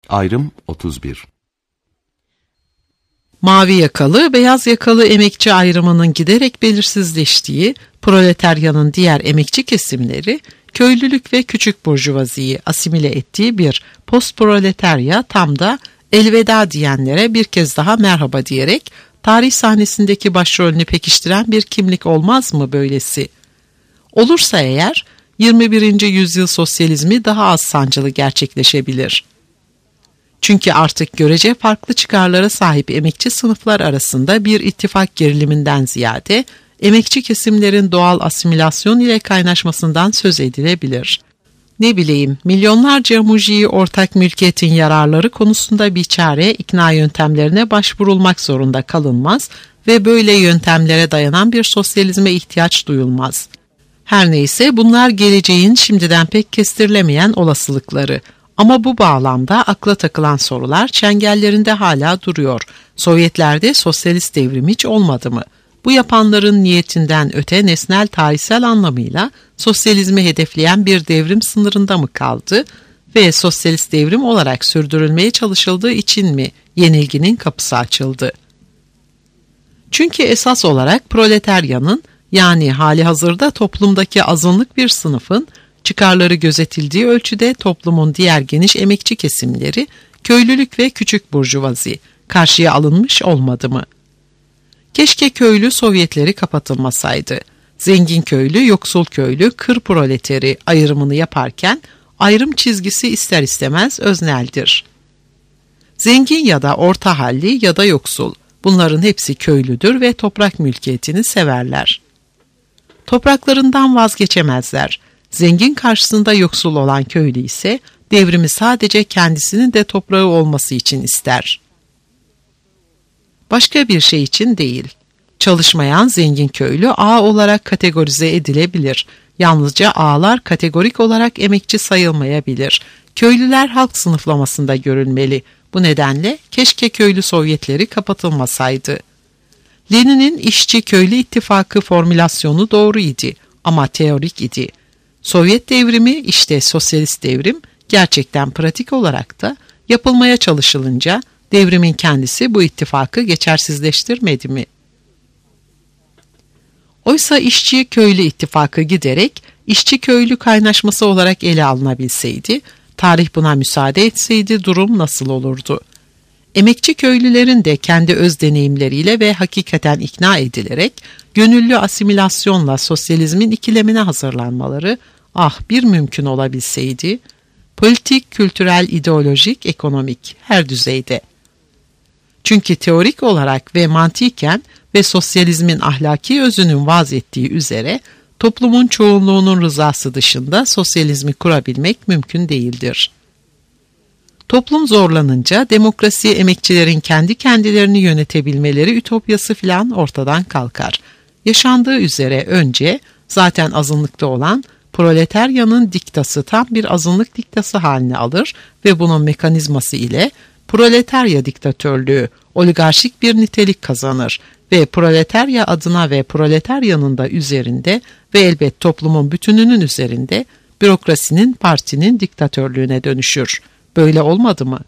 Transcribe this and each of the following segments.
Ayrım 31. Mavi yakalı, beyaz yakalı emekçi ayrımının giderek belirsizleştiği, proletaryanın diğer emekçi kesimleri, köylülük ve küçük burjuvaziyi asimile ettiği bir postproletarya tam da elveda diyenlere bir kez daha merhaba diyerek tarih sahnesindeki başrolünü pekiştiren bir kimlik olmaz mı böylesi? Olursa eğer 21. yüzyıl sosyalizmi daha az sancılı gerçekleşebilir. Çünkü artık görece farklı çıkarlara sahip emekçi sınıflar arasında bir ittifak geriliminden ziyade emekçi kesimlerin doğal asimilasyon ile kaynaşmasından söz edilebilir. Ne bileyim, milyonlarca mujiyi ortak mülkiyetin yararları konusunda bir çare ikna yöntemlerine başvurulmak zorunda kalınmaz ve böyle yöntemlere dayanan bir sosyalizme ihtiyaç duyulmaz. Her neyse bunlar geleceğin şimdiden pek kestirilemeyen olasılıkları. Ama bu bağlamda akla takılan sorular çengellerinde hala duruyor. Sovyetlerde sosyalist devrim hiç olmadı mı? Bu yapanların niyetinden öte nesnel tarihsel anlamıyla sosyalizmi hedefleyen bir devrim sınırında mı kaldı ve sosyalist devrim olarak sürdürülmeye çalışıldığı için mi yenilginin kapısı açıldı? Çünkü esas olarak proletaryanın, yani hali hazırda toplumdaki azınlık bir sınıfın, çıkarları gözetildiği ölçüde toplumun diğer geniş emekçi kesimleri, köylülük ve küçük burjuvazi karşıya alınmış olmadı mı? Keşke köylü Sovyetleri kapatılmasaydı. Zengin köylü, yoksul köylü, kır proleteri ayrımını yaparken ayrım çizgisi ister istemez özneldir. Zengin ya da orta halli ya da yoksul, bunların hepsi köylüdür ve toprak mülkiyetini severler. Topraklarından vazgeçemezler. Zengin karşısında yoksul olan köylü ise devrimi sadece kendisinin de toprağı olması için ister. Başka bir şey için değil. Çalışmayan zengin köylü ağa olarak kategorize edilebilir. Yalnızca ağalar kategorik olarak emekçi sayılmayabilir. Köylüler halk sınıflamasında görülmeli. Bu nedenle keşke köylü Sovyetleri kapatılmasaydı. Lenin'in işçi-köylü ittifakı formülasyonu doğru idi ama teorik idi. Sovyet devrimi, işte sosyalist devrim, gerçekten pratik olarak da yapılmaya çalışılınca devrimin kendisi bu ittifakı geçersizleştirmedi mi? Oysa işçi-köylü ittifakı giderek işçi-köylü kaynaşması olarak ele alınabilseydi, tarih buna müsaade etseydi durum nasıl olurdu? Emekçi köylülerin de kendi öz deneyimleriyle ve hakikaten ikna edilerek gönüllü asimilasyonla sosyalizmin ikilemine hazırlanmaları bir mümkün olabilseydi, politik, kültürel, ideolojik, ekonomik her düzeyde. Çünkü teorik olarak ve mantiken ve sosyalizmin ahlaki özünün vaz ettiği üzere toplumun çoğunluğunun rızası dışında sosyalizmi kurabilmek mümkün değildir. Toplum zorlanınca demokrasi, emekçilerin kendi kendilerini yönetebilmeleri ütopyası filan ortadan kalkar. Yaşandığı üzere önce zaten azınlıkta olan proletaryanın diktası tam bir azınlık diktası haline alır ve bunun mekanizması ile proletarya diktatörlüğü oligarşik bir nitelik kazanır ve proletarya adına ve proletaryanın da üzerinde ve elbet toplumun bütününün üzerinde bürokrasinin, partinin diktatörlüğüne dönüşür. Böyle olmadı mı?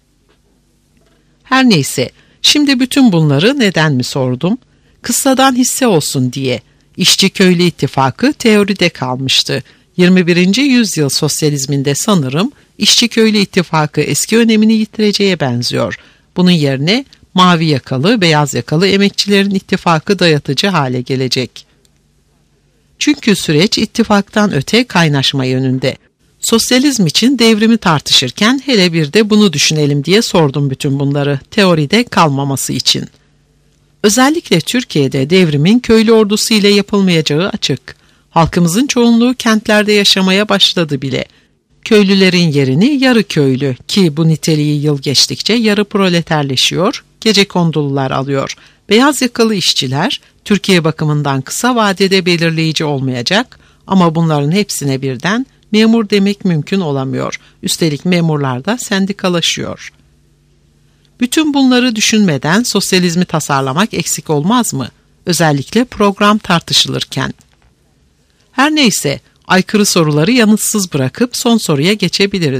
Her neyse, şimdi bütün bunları neden mi sordum? Kıssadan hisse olsun diye. İşçi-köylü ittifakı teoride kalmıştı. 21. yüzyıl sosyalizminde sanırım işçi-köylü ittifakı eski önemini yitireceğe benziyor. Bunun yerine mavi yakalı, beyaz yakalı emekçilerin ittifakı dayatıcı hale gelecek. Çünkü süreç ittifaktan öte kaynaşma yönünde. Sosyalizm için devrimi tartışırken hele bir de bunu düşünelim diye sordum bütün bunları, teoride kalmaması için. Özellikle Türkiye'de devrimin köylü ordusu ile yapılmayacağı açık. Halkımızın çoğunluğu kentlerde yaşamaya başladı bile. Köylülerin yerini yarı köylü, ki bu niteliği yıl geçtikçe yarı proleterleşiyor, gecekondulular alıyor. Beyaz yakalı işçiler Türkiye bakımından kısa vadede belirleyici olmayacak ama bunların hepsine birden memur demek mümkün olamıyor. Üstelik memurlar da sendikalaşıyor. Bütün bunları düşünmeden sosyalizmi tasarlamak eksik olmaz mı? Özellikle program tartışılırken. Her neyse, aykırı soruları yanıtsız bırakıp son soruya geçebiliriz.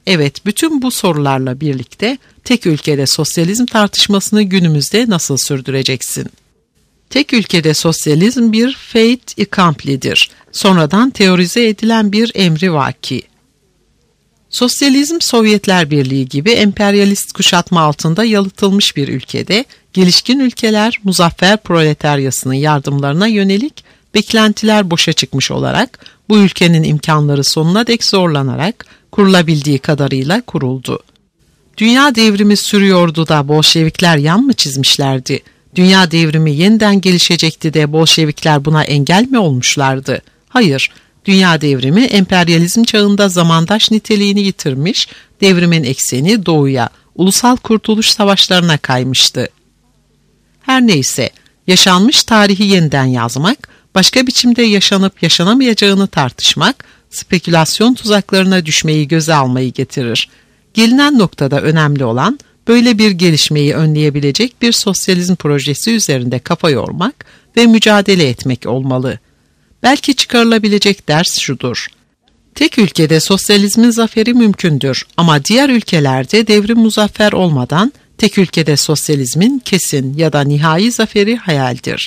Evet, bütün bu sorularla birlikte tek ülkede sosyalizm tartışmasını günümüzde nasıl sürdüreceksin? Tek ülkede sosyalizm bir fait accompli'dir. Sonradan teorize edilen bir emri vaki. Sosyalizm, Sovyetler Birliği gibi emperyalist kuşatma altında yalıtılmış bir ülkede, gelişkin ülkeler muzaffer proletaryasının yardımlarına yönelik beklentiler boşa çıkmış olarak, bu ülkenin imkanları sonuna dek zorlanarak kurulabildiği kadarıyla kuruldu. Dünya devrimi sürüyordu da Bolşevikler yan mı çizmişlerdi? Dünya devrimi yeniden gelişecekti de Bolşevikler buna engel mi olmuşlardı? Hayır, dünya devrimi emperyalizm çağında zamandaş niteliğini yitirmiş, devrimin ekseni doğuya, ulusal kurtuluş savaşlarına kaymıştı. Her neyse, yaşanmış tarihi yeniden yazmak, başka biçimde yaşanıp yaşanamayacağını tartışmak, spekülasyon tuzaklarına düşmeyi göze almayı getirir. Gelinen noktada önemli olan, böyle bir gelişmeyi önleyebilecek bir sosyalizm projesi üzerinde kafa yormak ve mücadele etmek olmalı. Belki çıkarılabilecek ders şudur: tek ülkede sosyalizmin zaferi mümkündür ama diğer ülkelerde devrim muzaffer olmadan tek ülkede sosyalizmin kesin ya da nihai zaferi hayaldir.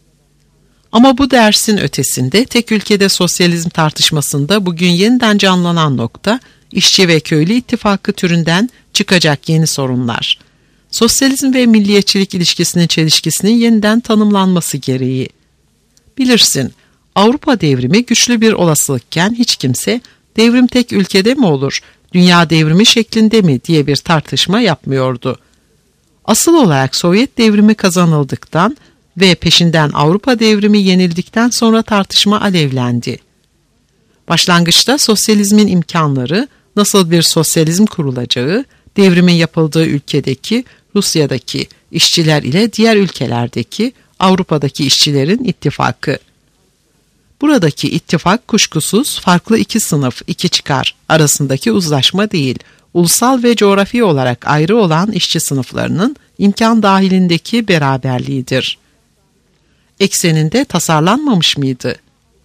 Ama bu dersin ötesinde tek ülkede sosyalizm tartışmasında bugün yeniden canlanan nokta, işçi ve köylü ittifakı türünden çıkacak yeni sorunlar. Sosyalizm ve milliyetçilik ilişkisinin çelişkisinin yeniden tanımlanması gereği. Bilirsin, Avrupa devrimi güçlü bir olasılıkken hiç kimse devrim tek ülkede mi olur, dünya devrimi şeklinde mi diye bir tartışma yapmıyordu. Asıl olarak Sovyet devrimi kazanıldıktan ve peşinden Avrupa devrimi yenildikten sonra tartışma alevlendi. Başlangıçta sosyalizmin imkanları, nasıl bir sosyalizm kurulacağı, devrimin yapıldığı ülkedeki, Rusya'daki işçiler ile diğer ülkelerdeki, Avrupa'daki işçilerin ittifakı. Buradaki ittifak kuşkusuz farklı iki sınıf, iki çıkar arasındaki uzlaşma değil, ulusal ve coğrafi olarak ayrı olan işçi sınıflarının imkan dahilindeki beraberliğidir. Ekseninde tasarlanmamış mıydı?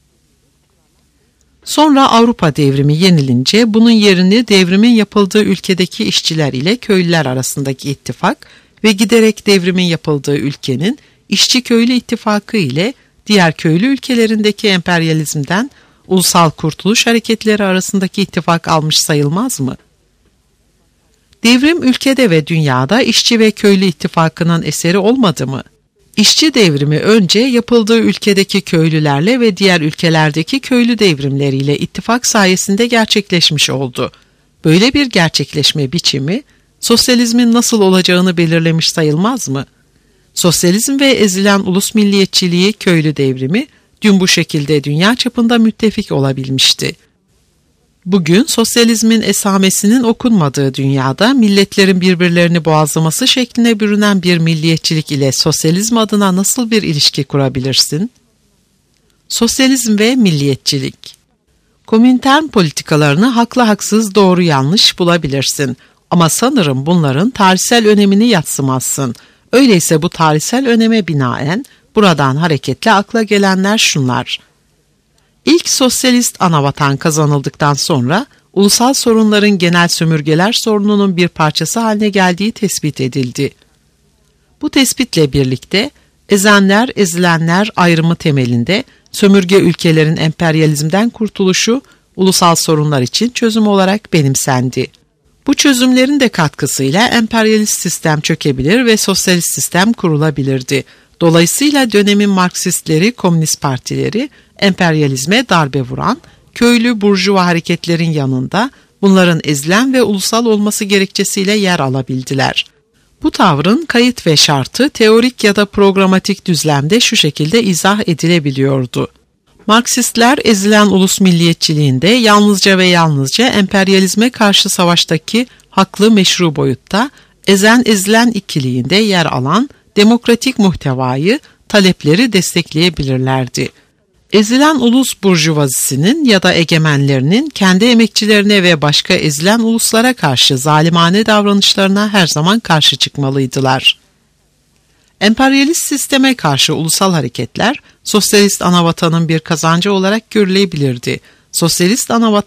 Sonra Avrupa devrimi yenilince bunun yerini devrimin yapıldığı ülkedeki işçiler ile köylüler arasındaki ittifak ve giderek devrimin yapıldığı ülkenin işçi köylü ittifakı ile diğer köylü ülkelerindeki emperyalizmden ulusal kurtuluş hareketleri arasındaki ittifak almış sayılmaz mı? Devrim ülkede ve dünyada işçi ve köylü ittifakının eseri olmadı mı? İşçi devrimi önce yapıldığı ülkedeki köylülerle ve diğer ülkelerdeki köylü devrimleriyle ittifak sayesinde gerçekleşmiş oldu. Böyle bir gerçekleşme biçimi, sosyalizmin nasıl olacağını belirlemiş sayılmaz mı? Sosyalizm ve ezilen ulus milliyetçiliği köylü devrimi, dün bu şekilde dünya çapında müttefik olabilmişti. Bugün sosyalizmin esamesinin okunmadığı dünyada milletlerin birbirlerini boğazlaması şekline bürünen bir milliyetçilik ile sosyalizm adına nasıl bir ilişki kurabilirsin? Sosyalizm ve milliyetçilik. Komintern politikalarını haklı haksız doğru yanlış bulabilirsin ama sanırım bunların tarihsel önemini yadsımazsın. Öyleyse bu tarihsel öneme binaen buradan hareketle akla gelenler şunlar: İlk sosyalist anavatan kazanıldıktan sonra ulusal sorunların genel sömürgeler sorununun bir parçası haline geldiği tespit edildi. Bu tespitle birlikte ezenler ezilenler ayrımı temelinde sömürge ülkelerin emperyalizmden kurtuluşu ulusal sorunlar için çözüm olarak benimsendi. Bu çözümlerin de katkısıyla emperyalist sistem çökebilir ve sosyalist sistem kurulabilirdi. Dolayısıyla dönemin Marksistleri, komünist partileri emperyalizme darbe vuran köylü burjuva hareketlerin yanında bunların ezilen ve ulusal olması gerekçesiyle yer alabildiler. Bu tavrın kayıt ve şartı teorik ya da programatik düzlemde şu şekilde izah edilebiliyordu. Marksistler ezilen ulus milliyetçiliğinde yalnızca ve yalnızca emperyalizme karşı savaştaki haklı meşru boyutta ezen ezilen ikiliğinde yer alan demokratik muhtevayı, talepleri destekleyebilirlerdi. Ezilen ulus burjuvazisinin ya da egemenlerinin kendi emekçilerine ve başka ezilen uluslara karşı zalimane davranışlarına her zaman karşı çıkmalıydılar. Emperyalist sisteme karşı ulusal hareketler, sosyalist anavatanın bir kazancı olarak görülebilirdi. Sosyalist anavatan,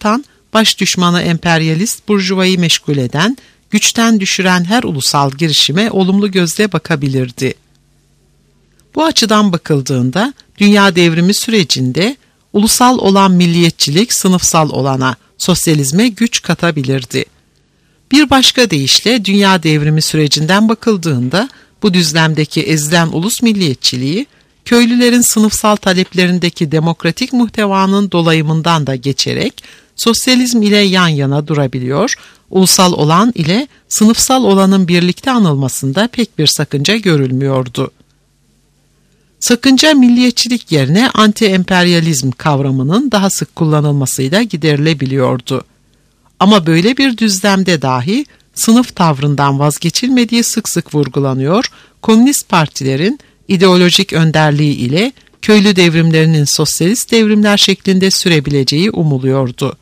baş düşmanı emperyalist burjuvayı meşgul eden, güçten düşüren her ulusal girişime olumlu gözle bakabilirdi. Bu açıdan bakıldığında dünya devrimi sürecinde ulusal olan milliyetçilik sınıfsal olana, sosyalizme güç katabilirdi. Bir başka deyişle dünya devrimi sürecinden bakıldığında bu düzlemdeki ezilen ulus milliyetçiliği, köylülerin sınıfsal taleplerindeki demokratik muhtevanın dolayımından da geçerek sosyalizm ile yan yana durabiliyor, ulusal olan ile sınıfsal olanın birlikte anılmasında pek bir sakınca görülmüyordu. Sakınca milliyetçilik yerine anti-emperyalizm kavramının daha sık kullanılmasıyla giderilebiliyordu. Ama böyle bir düzlemde dahi sınıf tavrından vazgeçilmediği sık sık vurgulanıyor, komünist partilerin ideolojik önderliği ile köylü devrimlerinin sosyalist devrimler şeklinde sürebileceği umuluyordu.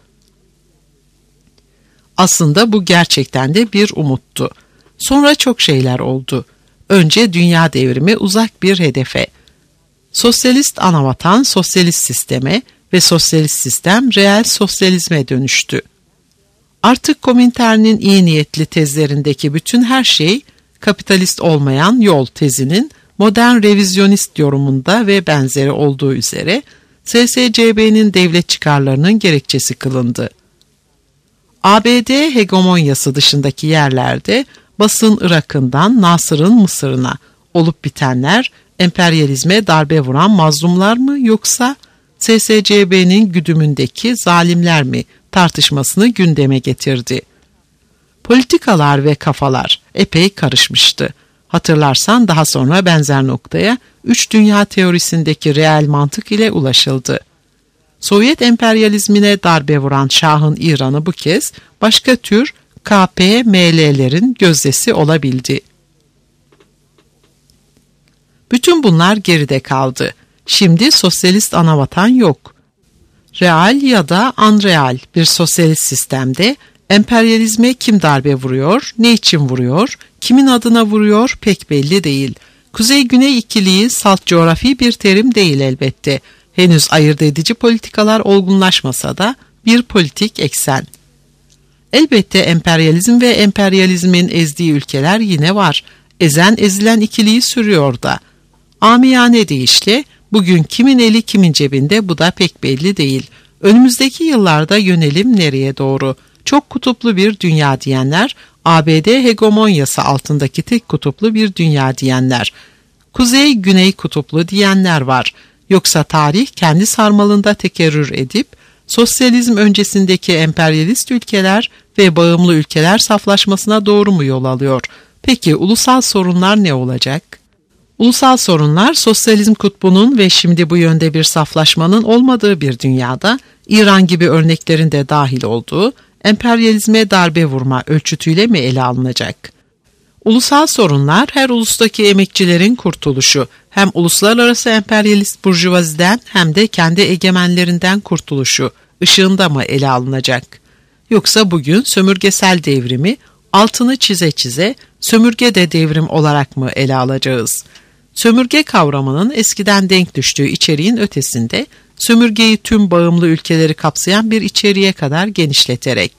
Aslında bu gerçekten de bir umuttu. Sonra çok şeyler oldu. Önce dünya devrimi uzak bir hedefe, sosyalist anavatan sosyalist sisteme ve sosyalist sistem reel sosyalizme dönüştü. Artık Komintern'in iyi niyetli tezlerindeki bütün her şey, kapitalist olmayan yol tezinin modern revizyonist yorumunda ve benzeri olduğu üzere SSCB'nin devlet çıkarlarının gerekçesi kılındı. ABD hegemonyası dışındaki yerlerde Bas'ın Irak'ından Nasır'ın Mısır'ına olup bitenler emperyalizme darbe vuran mazlumlar mı yoksa SSCB'nin güdümündeki zalimler mi tartışmasını gündeme getirdi. Politikalar ve kafalar epey karışmıştı. Hatırlarsan daha sonra benzer noktaya üç dünya teorisindeki reel mantık ile ulaşıldı. Sovyet emperyalizmine darbe vuran Şah'ın İran'ı bu kez başka tür KPML'lerin gözdesi olabildi. Bütün bunlar geride kaldı. Şimdi sosyalist anavatan yok. Real ya da unreal bir sosyalist sistemde emperyalizme kim darbe vuruyor, ne için vuruyor, kimin adına vuruyor pek belli değil. Kuzey-Güney ikiliği salt coğrafi bir terim değil elbette. Henüz ayırt edici politikalar olgunlaşmasa da bir politik eksen. Elbette emperyalizm ve emperyalizmin ezdiği ülkeler yine var. Ezen ezilen ikiliği sürüyor da. Amiyane deyişle bugün kimin eli kimin cebinde bu da pek belli değil. Önümüzdeki yıllarda yönelim nereye doğru? Çok kutuplu bir dünya diyenler, ABD hegemonyası altındaki tek kutuplu bir dünya diyenler, kuzey-güney kutuplu diyenler var. Yoksa tarih kendi sarmalında tekerrür edip, sosyalizm öncesindeki emperyalist ülkeler ve bağımlı ülkeler saflaşmasına doğru mu yol alıyor? Peki ulusal sorunlar ne olacak? Ulusal sorunlar sosyalizm kutbunun ve şimdi bu yönde bir saflaşmanın olmadığı bir dünyada İran gibi örneklerin de dahil olduğu emperyalizme darbe vurma ölçütüyle mi ele alınacak? Ulusal sorunlar her ulustaki emekçilerin kurtuluşu, hem uluslararası emperyalist burjuvaziden hem de kendi egemenlerinden kurtuluşu ışığında mı ele alınacak? Yoksa bugün sömürgesel devrimi altını çize çize sömürge de devrim olarak mı ele alacağız? Sömürge kavramının eskiden denk düştüğü içeriğin ötesinde sömürgeyi tüm bağımlı ülkeleri kapsayan bir içeriğe kadar genişleterek.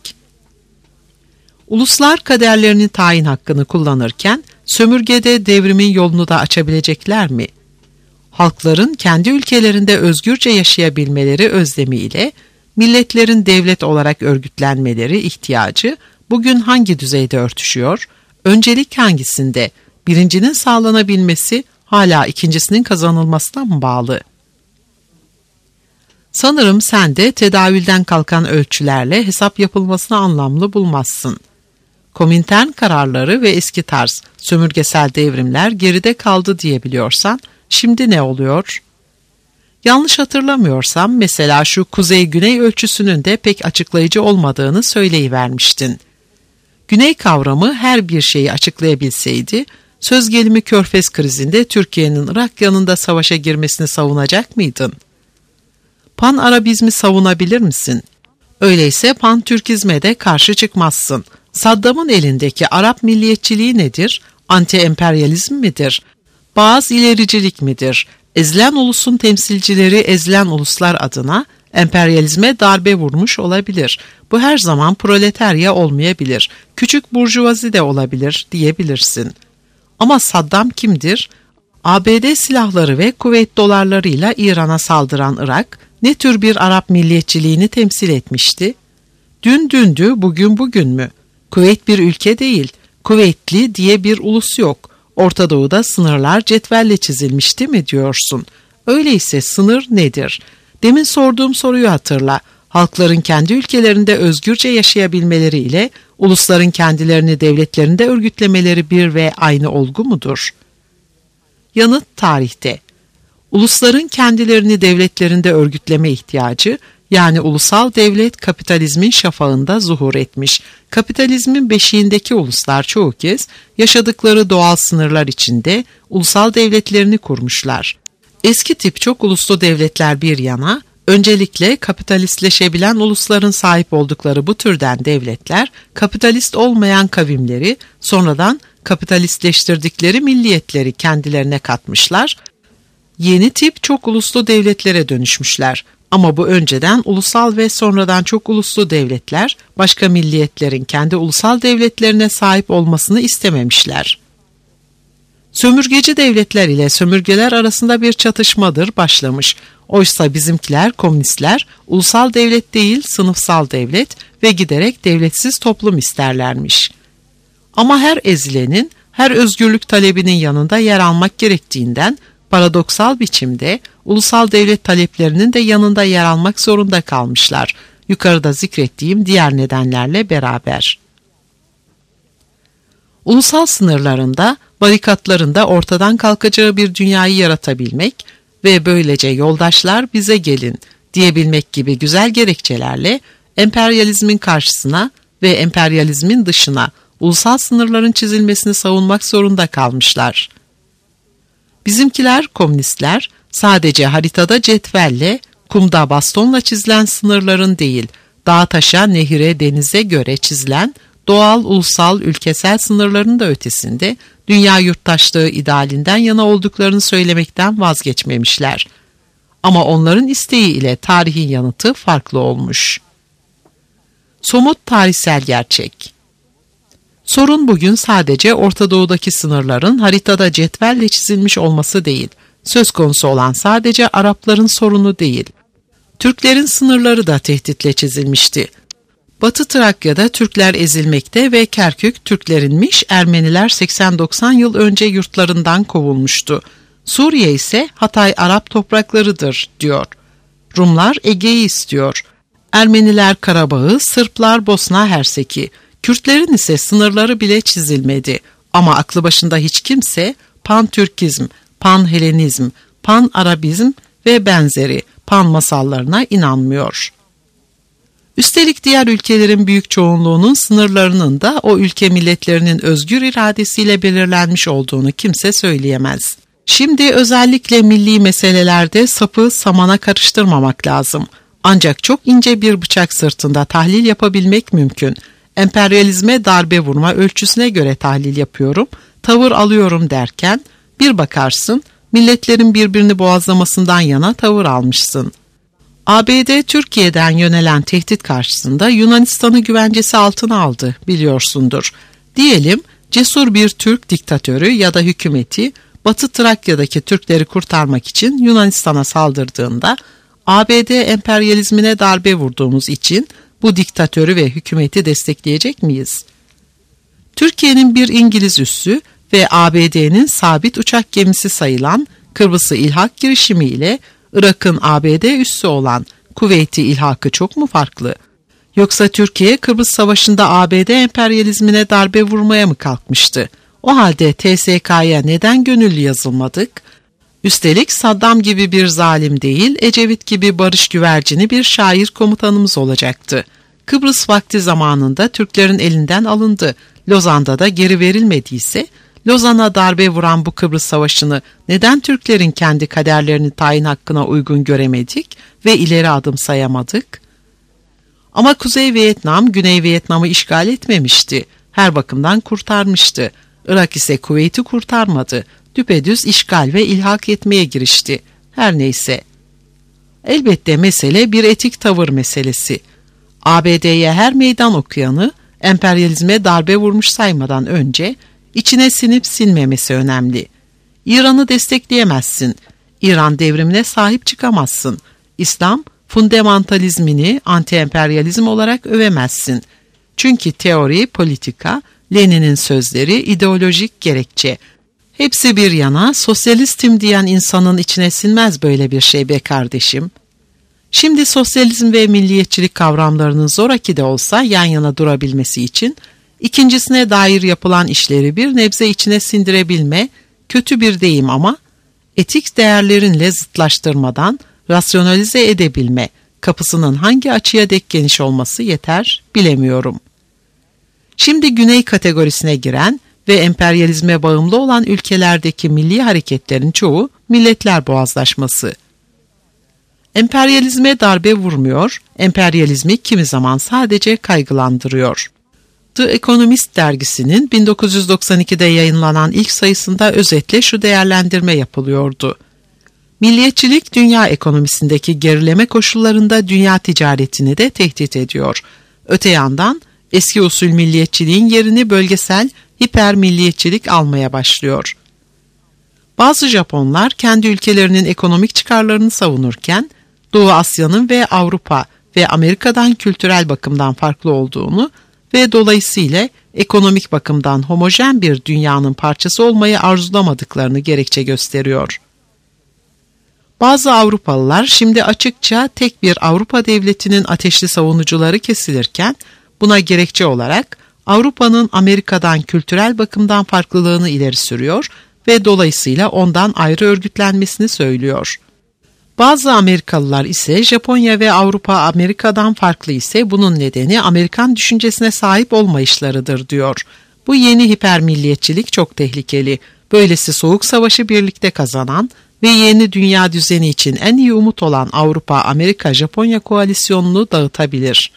Uluslar kaderlerinin tayin hakkını kullanırken sömürgede devrimin yolunu da açabilecekler mi? Halkların kendi ülkelerinde özgürce yaşayabilmeleri özlemiyle milletlerin devlet olarak örgütlenmeleri ihtiyacı bugün hangi düzeyde örtüşüyor? Öncelik hangisinde? Birincinin sağlanabilmesi hala ikincisinin kazanılmasına mı bağlı? Sanırım sen de tedavülden kalkan ölçülerle hesap yapılmasını anlamlı bulmazsın. Komintern kararları ve eski tarz sömürgesel devrimler geride kaldı diyebiliyorsan, şimdi ne oluyor? Yanlış hatırlamıyorsam mesela şu kuzey-güney ölçüsünün de pek açıklayıcı olmadığını söyleyivermiştin. Güney kavramı her bir şeyi açıklayabilseydi, söz gelimi Körfez krizinde Türkiye'nin Irak yanında savaşa girmesini savunacak mıydın? Pan-Arabizmi savunabilir misin? Öyleyse Pan-Türkizme de karşı çıkmazsın. Saddam'ın elindeki Arap milliyetçiliği nedir? Anti-emperyalizm midir? Bazı ilericilik midir? Ezilen ulusun temsilcileri ezilen uluslar adına Emperyalizme darbe vurmuş olabilir. Bu her zaman proletarya olmayabilir. Küçük burjuvazi de olabilir diyebilirsin. Ama Saddam kimdir? ABD silahları ve kuvvet dolarlarıyla İran'a saldıran Irak, ne tür bir Arap milliyetçiliğini temsil etmişti? Dün dündü, bugün bugün mü? Kuveyt bir ülke değil, kuvvetli diye bir ulus yok. Orta Doğu'da sınırlar cetvelle çizilmişti mi diyorsun? Öyleyse sınır nedir? Demin sorduğum soruyu hatırla. Halkların kendi ülkelerinde özgürce yaşayabilmeleri ile ulusların kendilerini devletlerinde örgütlemeleri bir ve aynı olgu mudur? Yanıt tarihte. Ulusların kendilerini devletlerinde örgütleme ihtiyacı, yani ulusal devlet kapitalizmin şafağında zuhur etmiş. Kapitalizmin beşiğindeki uluslar çoğu kez yaşadıkları doğal sınırlar içinde ulusal devletlerini kurmuşlar. Eski tip çok uluslu devletler bir yana, öncelikle kapitalistleşebilen ulusların sahip oldukları bu türden devletler, kapitalist olmayan kavimleri, sonradan kapitalistleştirdikleri milliyetleri kendilerine katmışlar, yeni tip çok uluslu devletlere dönüşmüşler. Ama bu önceden ulusal ve sonradan çok uluslu devletler, başka milliyetlerin kendi ulusal devletlerine sahip olmasını istememişler. Sömürgeci devletler ile sömürgeler arasında bir çatışmadır başlamış. Oysa bizimkiler, komünistler, ulusal devlet değil sınıfsal devlet ve giderek devletsiz toplum isterlermiş. Ama her ezilenin, her özgürlük talebinin yanında yer almak gerektiğinden, paradoksal biçimde ulusal devlet taleplerinin de yanında yer almak zorunda kalmışlar. Yukarıda zikrettiğim diğer nedenlerle beraber. Ulusal sınırlarında, barikatlarında ortadan kalkacağı bir dünyayı yaratabilmek ve böylece yoldaşlar bize gelin diyebilmek gibi güzel gerekçelerle emperyalizmin karşısına ve emperyalizmin dışına ulusal sınırların çizilmesini savunmak zorunda kalmışlar. Bizimkiler, komünistler, sadece haritada cetvelle, kumda bastonla çizilen sınırların değil, dağa taşa, nehire, denize göre çizilen doğal, ulusal, ülkesel sınırların da ötesinde dünya yurttaşlığı idealinden yana olduklarını söylemekten vazgeçmemişler. Ama onların isteği ile tarihin yanıtı farklı olmuş. Somut tarihsel gerçek. Sorun bugün sadece Orta Doğu'daki sınırların haritada cetvelle çizilmiş olması değil. Söz konusu olan sadece Arapların sorunu değil. Türklerin sınırları da tehditle çizilmişti. Batı Trakya'da Türkler ezilmekte ve Kerkük Türklerinmiş, Ermeniler 80-90 yıl önce yurtlarından kovulmuştu. Suriye ise Hatay Arap topraklarıdır diyor. Rumlar Ege'yi istiyor. Ermeniler Karabağ'ı, Sırplar Bosna Hersek'i. Kürtlerin ise sınırları bile çizilmedi. Ama aklı başında hiç kimse pan-Türkizm, pan-Helenizm, pan-Arabizm ve benzeri pan masallarına inanmıyor. Üstelik diğer ülkelerin büyük çoğunluğunun sınırlarının da o ülke milletlerinin özgür iradesiyle belirlenmiş olduğunu kimse söyleyemez. Şimdi özellikle milli meselelerde sapı samana karıştırmamak lazım. Ancak çok ince bir bıçak sırtında tahlil yapabilmek mümkün. Emperyalizme darbe vurma ölçüsüne göre tahlil yapıyorum, tavır alıyorum derken bir bakarsın milletlerin birbirini boğazlamasından yana tavır almışsın. ABD Türkiye'den yönelen tehdit karşısında Yunanistan'ı güvencesi altına aldı biliyorsundur. Diyelim cesur bir Türk diktatörü ya da hükümeti Batı Trakya'daki Türkleri kurtarmak için Yunanistan'a saldırdığında ABD emperyalizmine darbe vurduğumuz için bu diktatörü ve hükümeti destekleyecek miyiz? Türkiye'nin bir İngiliz üssü ve ABD'nin sabit uçak gemisi sayılan Kıbrıs'ı ilhak girişimiyle Irak'ın ABD üssü olan Kuveyt'i ilhakı çok mu farklı? Yoksa Türkiye Kıbrıs Savaşı'nda ABD emperyalizmine darbe vurmaya mı kalkmıştı? O halde TSK'ya neden gönüllü yazılmadık? Üstelik Saddam gibi bir zalim değil, Ecevit gibi barış güvercini bir şair komutanımız olacaktı. Kıbrıs vakti zamanında Türklerin elinden alındı. Lozan'da da geri verilmediyse, Lozan'a darbe vuran bu Kıbrıs Savaşı'nı neden Türklerin kendi kaderlerini tayin hakkına uygun göremedik ve ileri adım sayamadık? Ama Kuzey Vietnam, Güney Vietnam'ı işgal etmemişti. Her bakımdan kurtarmıştı. Irak ise Kuveyt'i kurtarmadı. Düpedüz işgal ve ilhak etmeye girişti. Her neyse. Elbette mesele bir etik tavır meselesi. ABD'ye her meydan okuyanı emperyalizme darbe vurmuş saymadan önce içine sinip sinmemesi önemli. İran'ı destekleyemezsin. İran devrimine sahip çıkamazsın. İslam fundamentalizmini anti-emperyalizm olarak övemezsin. Çünkü teori, politika, Lenin'in sözleri, ideolojik gerekçe. Hepsi bir yana sosyalistim diyen insanın içine sinmez böyle bir şey be kardeşim. Şimdi sosyalizm ve milliyetçilik kavramlarının zoraki de olsa yan yana durabilmesi için ikincisine dair yapılan işleri bir nebze içine sindirebilme, kötü bir deyim ama etik değerlerinle zıtlaştırmadan rasyonalize edebilme kapısının hangi açıya dek geniş olması yeter bilemiyorum. Şimdi güney kategorisine giren ve emperyalizme bağımlı olan ülkelerdeki milli hareketlerin çoğu milletler boğazlaşması. Emperyalizme darbe vurmuyor, emperyalizmi kimi zaman sadece kaygılandırıyor. The Economist dergisinin 1992'de yayınlanan ilk sayısında özetle şu değerlendirme yapılıyordu. Milliyetçilik dünya ekonomisindeki gerileme koşullarında dünya ticaretini de tehdit ediyor. Öte yandan eski usul milliyetçiliğin yerini bölgesel hiper milliyetçilik almaya başlıyor. Bazı Japonlar kendi ülkelerinin ekonomik çıkarlarını savunurken Doğu Asya'nın ve Avrupa ve Amerika'dan kültürel bakımdan farklı olduğunu ve dolayısıyla ekonomik bakımdan homojen bir dünyanın parçası olmayı arzulamadıklarını gerekçe gösteriyor. Bazı Avrupalılar şimdi açıkça tek bir Avrupa devletinin ateşli savunucuları kesilirken buna gerekçe olarak Avrupa'nın Amerika'dan kültürel bakımdan farklılığını ileri sürüyor ve dolayısıyla ondan ayrı örgütlenmesini söylüyor. Bazı Amerikalılar ise Japonya ve Avrupa Amerika'dan farklı ise bunun nedeni Amerikan düşüncesine sahip olmayışlarıdır diyor. Bu yeni hipermilliyetçilik çok tehlikeli. Böylesi soğuk savaşı birlikte kazanan ve yeni dünya düzeni için en iyi umut olan Avrupa-Amerika-Japonya koalisyonunu dağıtabilir.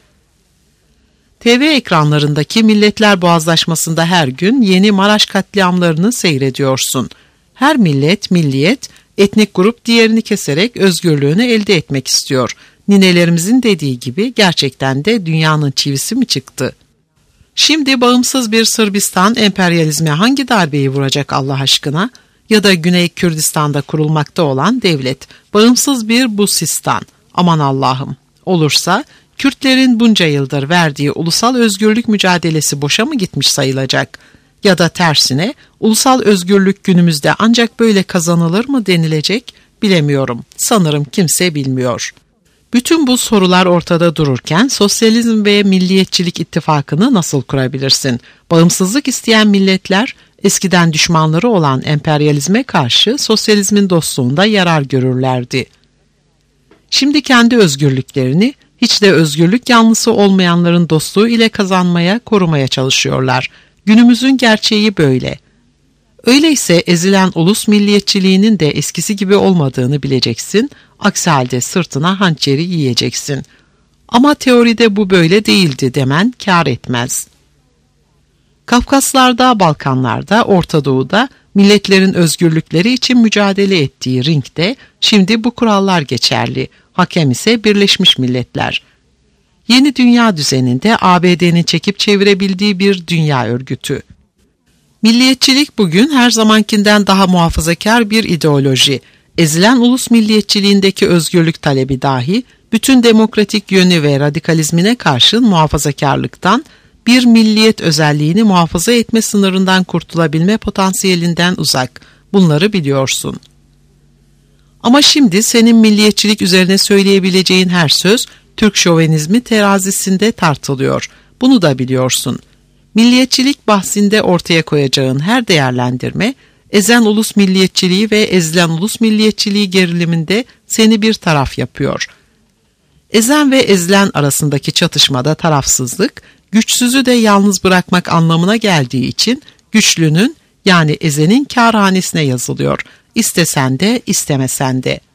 TV ekranlarındaki milletler boğazlaşmasında her gün yeni Maraş katliamlarını seyrediyorsun. Her milliyet, etnik grup diğerini keserek özgürlüğünü elde etmek istiyor. Ninelerimizin dediği gibi gerçekten de dünyanın çivisi mi çıktı? Şimdi bağımsız bir Sırbistan emperyalizme hangi darbeyi vuracak Allah aşkına? Ya da Güney Kürdistan'da kurulmakta olan devlet, bağımsız bir Busistan. Aman Allah'ım! Olursa Kürtlerin bunca yıldır verdiği ulusal özgürlük mücadelesi boşa mı gitmiş sayılacak? Ya da tersine ulusal özgürlük günümüzde ancak böyle kazanılır mı denilecek bilemiyorum. Sanırım kimse bilmiyor. Bütün bu sorular ortada dururken sosyalizm ve milliyetçilik ittifakını nasıl kurabilirsin? Bağımsızlık isteyen milletler eskiden düşmanları olan emperyalizme karşı sosyalizmin dostluğunda yarar görürlerdi. Şimdi kendi özgürlüklerini hiç de özgürlük yanlısı olmayanların dostluğu ile kazanmaya, korumaya çalışıyorlar. Günümüzün gerçeği böyle. Öyleyse ezilen ulus milliyetçiliğinin de eskisi gibi olmadığını bileceksin, aksi halde sırtına hançeri yiyeceksin. Ama teoride bu böyle değildi demen kâr etmez. Kafkaslar'da, Balkanlar'da, Orta Doğu'da milletlerin özgürlükleri için mücadele ettiği ringde şimdi bu kurallar geçerli. Hakem ise Birleşmiş Milletler. Yeni dünya düzeninde ABD'nin çekip çevirebildiği bir dünya örgütü. Milliyetçilik bugün her zamankinden daha muhafazakar bir ideoloji. Ezilen ulus milliyetçiliğindeki özgürlük talebi dahi bütün demokratik yönü ve radikalizmine karşın muhafazakarlıktan, bir milliyet özelliğini muhafaza etme sınırından kurtulabilme potansiyelinden uzak. Bunları biliyorsun. Ama şimdi senin milliyetçilik üzerine söyleyebileceğin her söz Türk şovenizmi terazisinde tartılıyor. Bunu da biliyorsun. Milliyetçilik bahsinde ortaya koyacağın her değerlendirme, ezen ulus milliyetçiliği ve ezilen ulus milliyetçiliği geriliminde seni bir taraf yapıyor. Ezen ve ezilen arasındaki çatışmada tarafsızlık, güçsüzü de yalnız bırakmak anlamına geldiği için güçlünün yani ezenin kârhanesine yazılıyor. İstesen de istemesen de.